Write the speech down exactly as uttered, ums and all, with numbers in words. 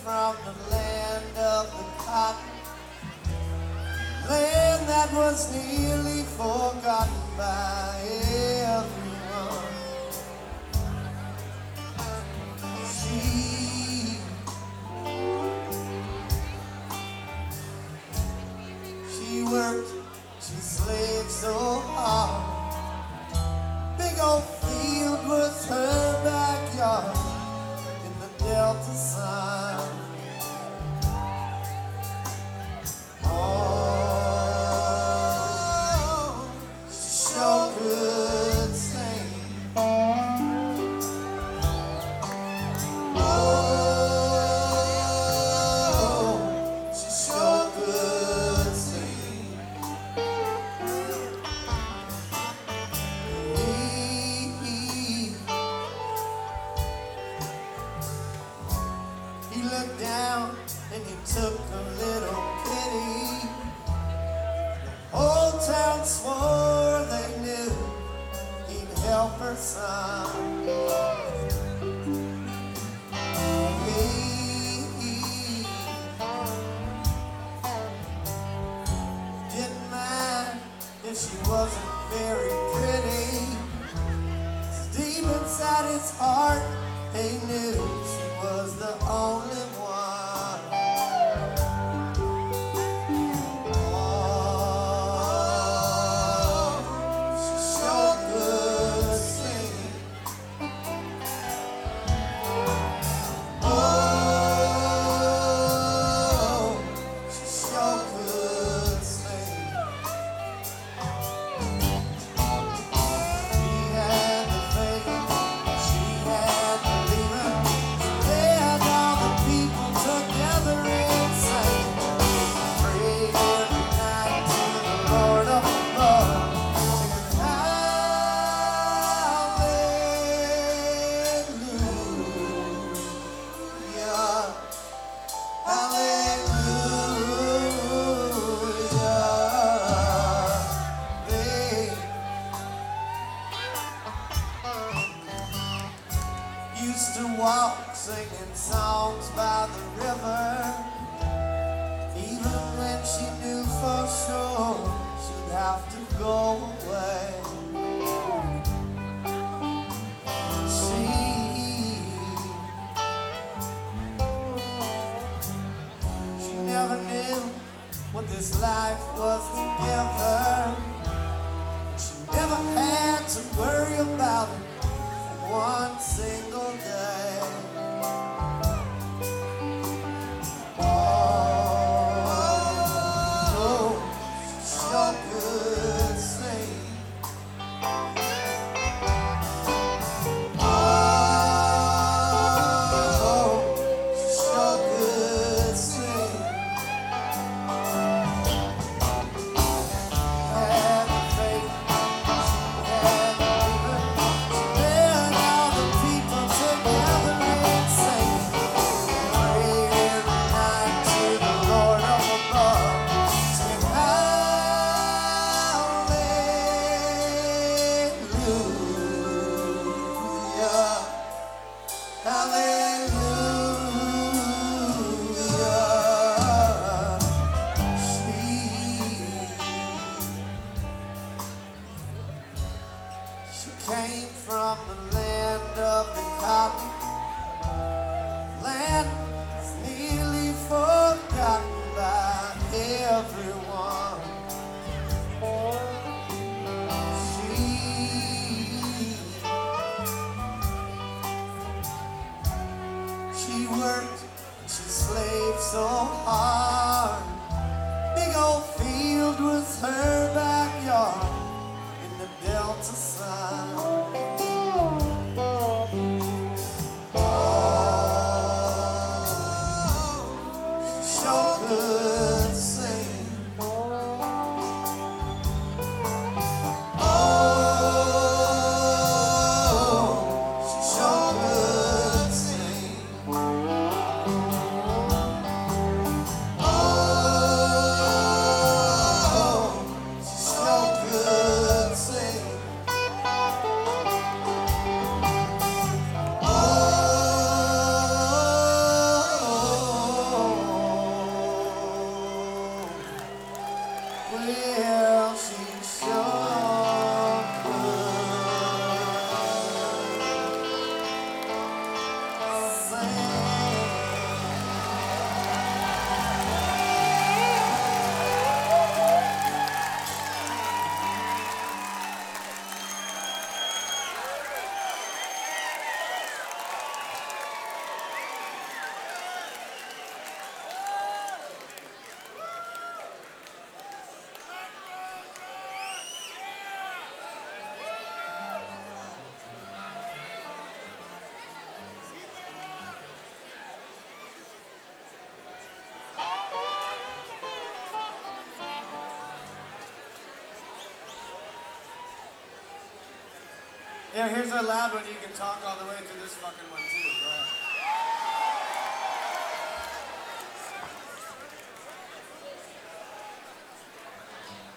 from the land of the cotton, land that was nearly forgotten by everyone. She, she worked, she slaved so hard. Big old field was her backyard in the Delta Sun. He looked down and he took a little pity. The whole town swore they knew he'd help her son. He, he didn't mind if she wasn't very pretty. Deep inside his heart, he knew she was the only one. Oh, she sure could sing. Oh, she sure could sing. She had the faith, she had the leader. They had all the people together and sang. Prayed every night to the Lord of above, singing hallelujah, hallelujah. They used to walk singing songs by the river, even when she knew for sure she'd have to go away. She, she never knew what this life was to give her. She never had to worry about it one single day. Oh, oh, she sure could sing. Oh, she sure could sing. Had the faith, she had the leader. She led all the people together and sang. Prayed every night to the Lord of above, singing hallelujah, hallelujah. She, she came from the land of the cotton, land that's nearly forgotten by everyone. She, she worked, she slaved so hard. Big old field was her backyard in the Delta Sun. Oh, she sure could sing. Oh, she sure could sing. Yeah, here's our loud one. You can talk all the way through this fucking one too. Go ahead.